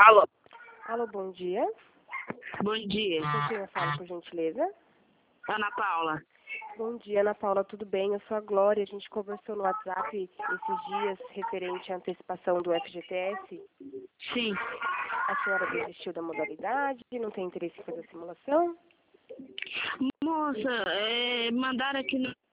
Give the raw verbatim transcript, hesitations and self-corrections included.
Alô, Alô, bom dia. bom dia. Com quem eu falo, por gentileza? Ana Paula. Bom dia, Ana Paula, tudo bem? Eu sou a Glória, a gente conversou no WhatsApp esses dias referente à antecipação do F G T S. Sim. A senhora desistiu da modalidade, não tem interesse em fazer a simulação? Moça, é, mandaram aqui no